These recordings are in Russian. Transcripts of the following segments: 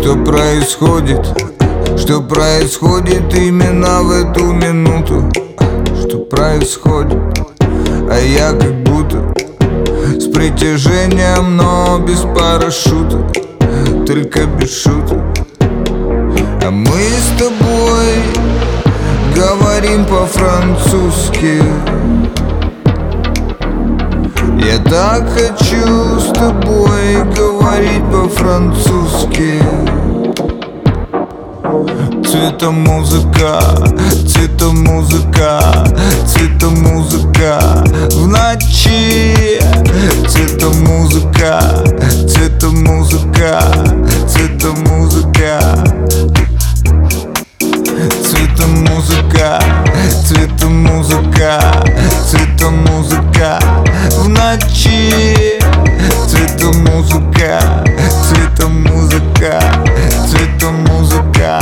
Что происходит? Что происходит именно в эту минуту? Что происходит? А я как будто с притяжением, но без парашюта, только без шуток. А мы с тобой говорим по-французски. Я так хочу с тобой говорить по-французски. Цветомузыка, цветомузыка, цветомузыка в ночи. Цветомузыка, цветомузыка, цветомузыка. Цветомузыка, цветомузыка, цветомузыка в ночи. Цветомузыка, цветомузыка, цветомузыка.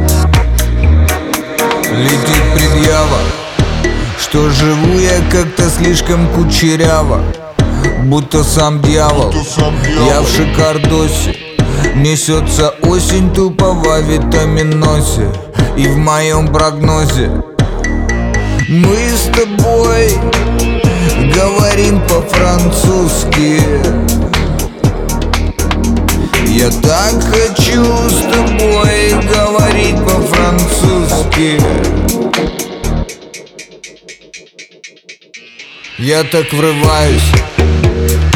Летит предъява, что живу я как-то слишком кучеряво, будто сам дьявол. Я в шикардосе, несется осень тупо в авитаминозе. И в моем прогнозе мы с тобой говорим по-французски. Я так хочу с тобой говорить по-французски. Я так врываюсь